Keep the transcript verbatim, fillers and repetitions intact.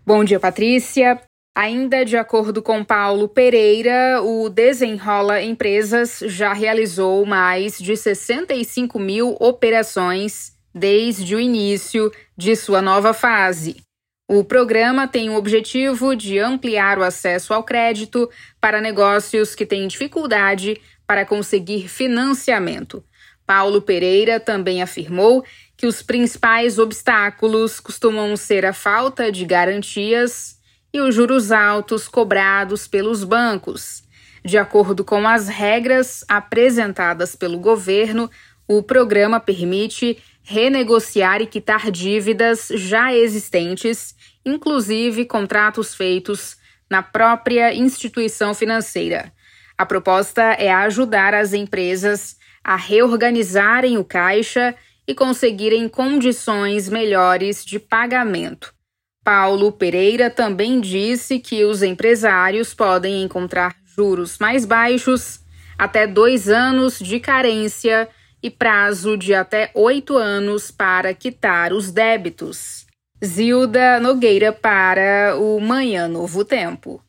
Bom dia, Patrícia. Ainda de acordo com Paulo Pereira, o Desenrola Empresas já realizou mais de sessenta e cinco mil operações desde o início de sua nova fase. O programa tem o objetivo de ampliar o acesso ao crédito para negócios que têm dificuldade para conseguir financiamento. Paulo Pereira também afirmou que os principais obstáculos costumam ser a falta de garantias e os juros altos cobrados pelos bancos. De acordo com as regras apresentadas pelo governo, o programa permite renegociar e quitar dívidas já existentes, inclusive contratos feitos na própria instituição financeira. A proposta é ajudar as empresas a reorganizarem o caixa e conseguirem condições melhores de pagamento. Paulo Pereira também disse que os empresários podem encontrar juros mais baixos, até dois anos de carência e prazo de até oito anos para quitar os débitos. Zilda Nogueira para o Manhã Novo Tempo.